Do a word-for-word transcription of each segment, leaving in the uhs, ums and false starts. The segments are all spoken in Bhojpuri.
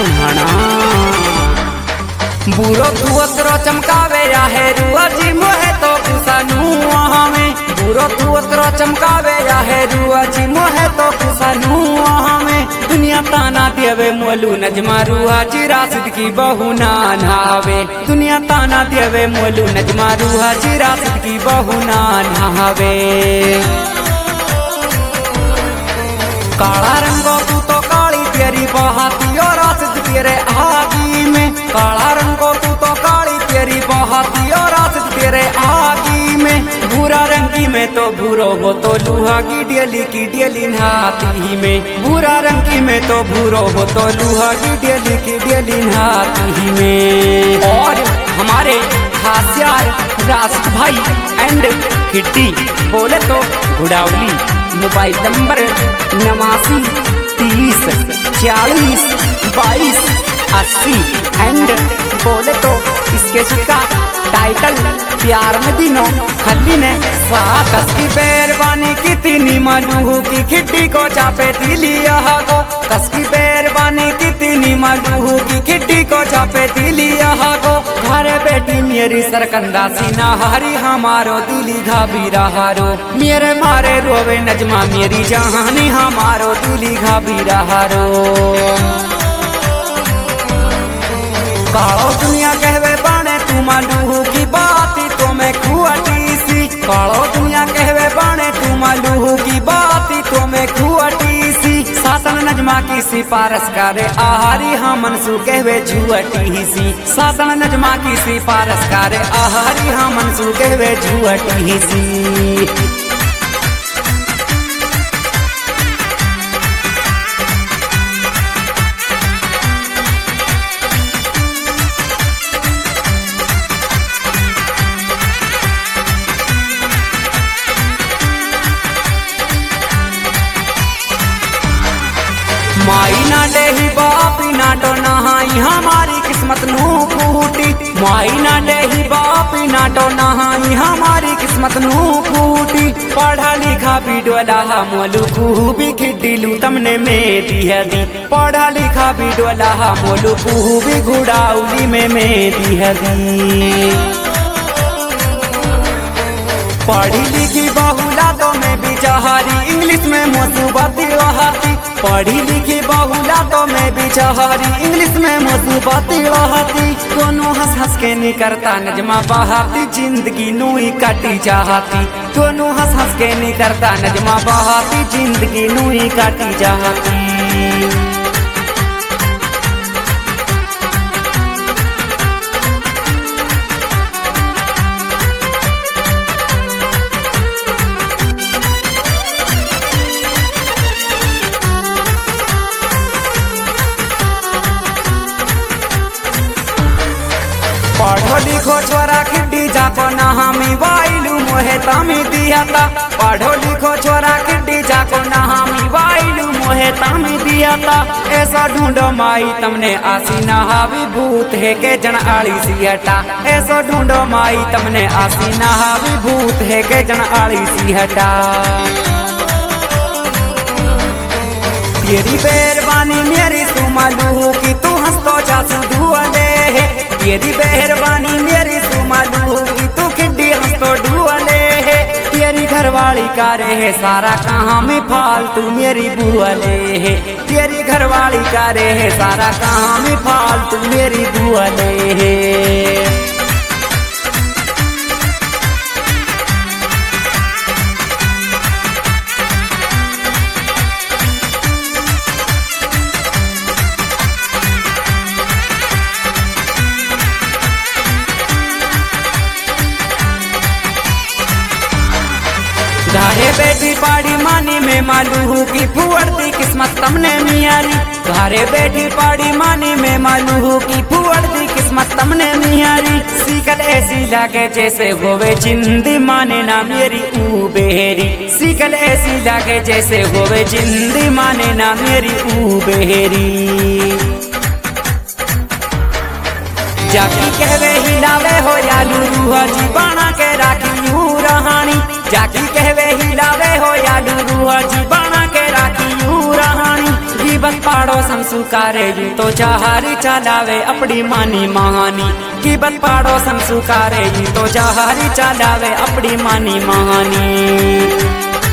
हणा बुरो तुअतरो चमकावे राहे रुआ जी मोहे तो कुसनु हमें बुरो तुअतरो चमकावे राहे रुआ जी मोहे तो कुसनु हमें दुनिया ताना देवे मोलू नजमा रुआ जी राशिद की बहू ना नहावे दुनिया ताना देवे मोलू नजमा रुआ जी राशिद की बहू ना नहावे काला रंगो तू तो काली तेरी बहाती और राशिद तेरे आगी में काला रंगो तू तो काली तेरी बहाती और राशिद तेरे आगी में भूरा रंगी में तो भूरो हो तो लूहा की डेली की डेली नहाती में भूरा रंगी में तो भूरो हो तो लूहा की डेली की डेली नहाती में। और हमारे खास यार राशिद भाई एंड किट्टी बोले तो गुड़ावली मोबाइल नंबर नवासी तीस चालीस बाईस अस्सी एंड बोले तो इसके का टाइटल प्यार में दिनों खल्ली ने साथ की बेरबानी कितनी मलूह की खिट्टी को चापे दिलिया को कसकी बेरबानी कितनी मलूह की खिट्टी को चापे दिलिया को घर बेटी मेरी सरकंदा सीना हारी हमारो दिली घाबी रहारो मेरे मारे रोवे नजमा मेरी जहानी हमारो दिली घाबी रहारो कालो दुनिया कहवे बाने तू मालूह की बात तो मैं खुआटी सी कालो दुनिया कहवे बाने तू मालूह की बात तो मैं खुआटी सी शासन नजमा की सिफारिश करे आहारी हाँ मनसू कहवे झुअटी सी शासन नजमा की सिफारिश करे आहारी हाँ मनसू कहवे झुअटी सी। माई ना डेही बापी ना तो नहाई हमारी किस्मत नू फूटी माई ना डेही बापी ना तो नहाई हमारी किस्मत नू फूटी पढ़ा लिखा भी डोला मोलू खूबी खिड्डीलू तमने मेरी है दी पढ़ा लिखा भी डोला मोलू खूबी घुड़ाउली में मेरी है दी पढ़ी लिखी बहुला तो मैं बिचारी इंग्लिश में मुसीबती रहती पढ़ी लिखी बहुला तो मैं बिचारी इंग्लिश में मुसीबती रहती दोनों हंस हंस के नहीं करता नजमा बहाती जिंदगी नूई काटी चाहती दोनों हंस हंस के नहीं करता नजमा बहाती जिंदगी नूई काटी चाहती। पढ़ो लिखो छोरा खिड्डी जाको ना हमी वाइलू मोहे तामी दियाता पढ़ो लिखो छोरा खिड्डी जाको ना हमी वाइलू मोहे तामी दियाता ऐसा ढूंढो माई तमने आसी ना हावी भूत है के जन आड़ी सी हटा ऐसा ढूंढो माई तमने आसी ना हावी भूत है के जन आड़ी सी हटा तेरी बेरबानी मेरी तू मालूह की तू हंसतो जासू धुआले है तेरी बेरबानी मेरी तू मालूह की तू खिड्डी हंसतो ढुआले है तेरी घरवाली कारे है सारा कहाँ में फालतू मेरी बुआले है तेरी घरवाली कारे है सारा कहाँ में फालतू मेरी बुआले है। घरे बेटी पाड़ी मानी में मालूह की फुअड़ती किस्मत तमने मियारी घरे बेटी पाड़ी मानी में मालूह की फुअड़ती किस्मत तमने मियारी सीकल ऐसी लागे जैसे होवे जिंदी माने ना मेरी ऊ बेहरी सीकल ऐसी लागे जैसे होवे जिंदी माने ना मेरी ऊ बेहरी जाकी कहवे हिलावे हो या लूरूहा जी बना के राखी यूं रहानी जाकी कहवे हिलावे हो या लूरूहा जी बना के राखी यूं रहानी बस पाड़ो संसुकारे यूं तो जहारी चलावे अपनी मानी महानी की बस पाड़ो संसुकारे यूं तो जहारी चलावे अपनी मानी महानी।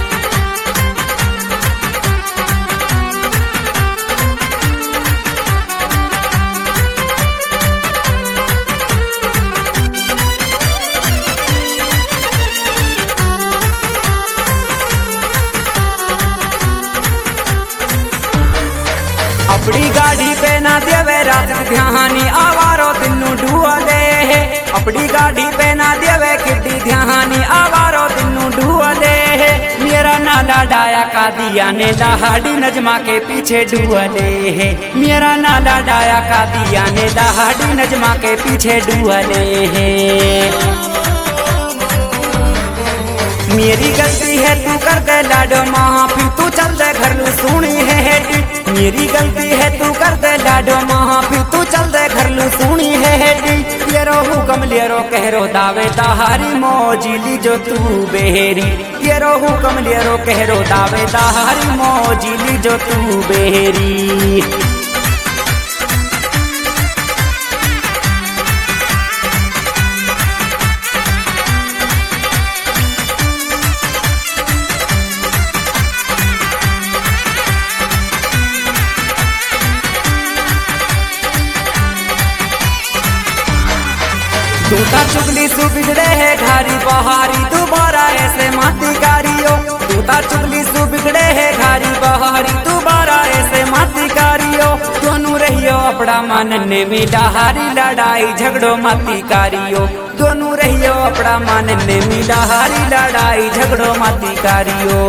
अपनी गाड़ी पे ना देवे रात ध्यानी आवारो दिनू ढूले है अपनी गाड़ी पे ना देवे किड्डी ध्यानी आवारो दिनू ढूले है मेरा नाला डाया का दिया ने दहाड़ी नजमा के पीछे ढूले है मेरा नाला डाया का दिया ने दहाड़ी नजमा के पीछे ढूले है। मेरी गलती है तू कर दे लाडो माफी तू चल दे घर लू सुनी है हेडी मेरी गलती है तू कर दे लाडो माफी तू चल दे घर लू सुनी है हेडी येरो हुकम लेरो कहरो दावे दहारी मौजिली जो तू बेहरी येरो हुकम लेरो कहरो दावे दहारी मौजिली जो तू बेहरी। तूता चुगली सु बिगड़े है घारी बहारी दोबारा ऐसे माती कारियो तूता चुगली सु बिगड़े है घारी बहारी दोबारा ऐसे माती कारियो दोनों रहियो अपना मानने में डहारी लड़ाई झगड़ो माती कारियो दोनों रहियो अपना मानने में डहारी लड़ाई झगड़ो माती कारियो।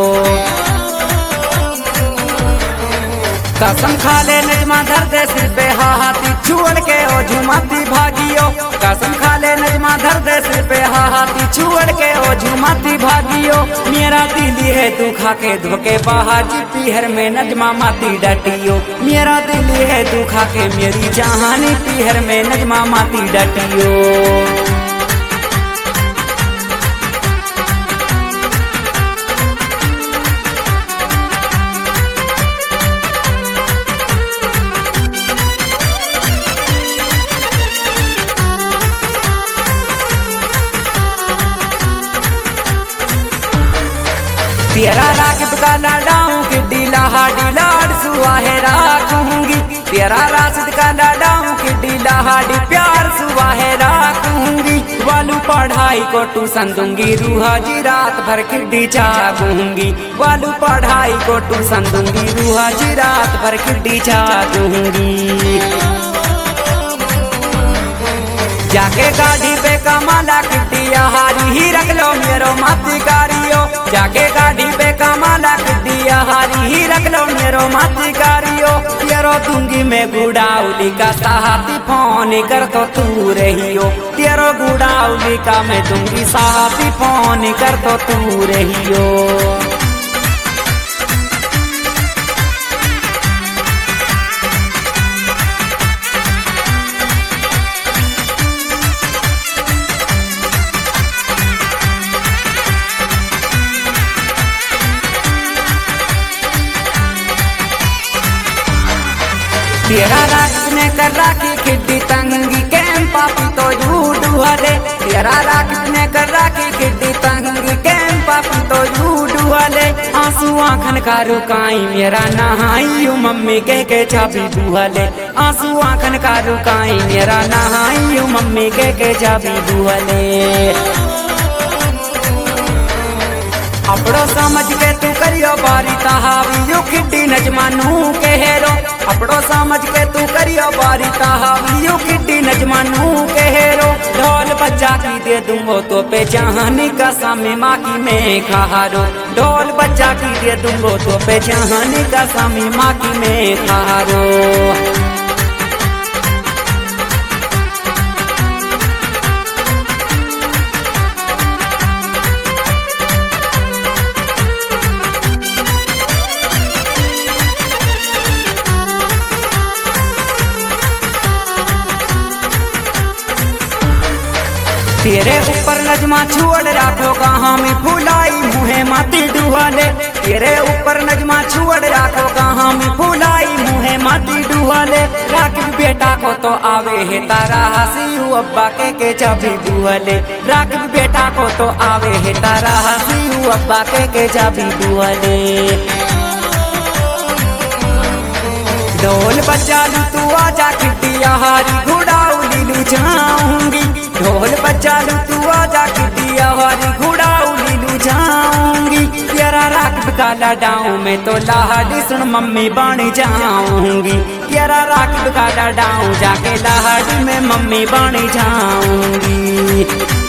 कसम खा ले नजमा धर दे सिर पे हाथी छुअड़ के ओ झुमाती भागियो कसम खा ले नजमा धर दे सिर पे हाथी छुअड़ के ओ झुमाती भागियो मेरा दिल है तू खा के धोके बाहाजी पीहर में नजमा माती डटियो मेरा दिल है तू खा के मेरी जहानी पीहर में नजमा माती डटियो। तेरा राकिब का लाडाऊं किड्डी लाहाडी लाड सुहाए राखूंगी तेरा राशिद का लाडाऊं किड्डी लाहाडी प्यार सुहाए राखूंगी वालू पढ़ाई को ट्यूशन दूंगी रूहा जी रात भर किड्डी चाहूंगी वालू पढ़ाई को ट्यूशन दूंगी रूहा जी रात भर किड्डी चाहूंगी। जाके गाड़ी पे कमाला किड्डिया हारी ही रख लो मेरो माती कारियो जाके गाड़ी पे कमाला किड्डिया हारी ही रख लो मेरो माती कारियो तेरो दूंगी मैं गुड़ाउली का साथी फोन कर तो तू रहियो तेरो गुड़ाउली का मैं दूंगी साथी फोन कर तो तू रहियो। तेरा रात ने कर राखी खिड्डी तंगी कैम पापी तो झूठ हले तेरा रात ने कर राखी खिड्डी तंगी कैम पापी तो झूठ हले आंसू आंखन का रुकाई मेरा नहाई हूँ मम्मी कह के चाबी बुहले आंसू आंखन का रुकाई मेरा नहाई हूँ मम्मी कह के चाबी बुहले। अपड़ो समझ के तू करियो बारी तहावी यू किड्डी नजमानू के हेरो अपड़ो समझ के तू करियो बारी तहावी यू किड्डी नजमानू के हेरो ढोल बच्चा की दे दूंगो तो पे जहानी का सामी माँ की में खारो ढोल बच्चा की दे दूंगो तो पे जहानी का सामी माँ की में खारो। तेरे ऊपर नजमा छुअड़ राखो कहाँ में फुलाई मुहे माती डुहाले तेरे ऊपर नजमा छुअड़ राखो कहाँ में फुलाई मुहे माटी डुहले राखी बेटा को तो आवे है तारा हसी अब्बा के के चाबी दुहले राखी बेटा को तो आवे है तारा हसी अब्बा के के चाबी दुहले ढोल बजा लू तू आजा किटिया हारी घुड़ाऊ लीलू जाऊंगी ढोल बजा लू तू आजा किटिया हारी घुड़ाऊ लीलू जाऊंगी तेरा राख काला डाऊं मैं तो लाहड़ी सुन मम्मी बन जाऊंगी तेरा राख काला डाऊं जाके लाहड़ी में मम्मी बन जाऊंगी।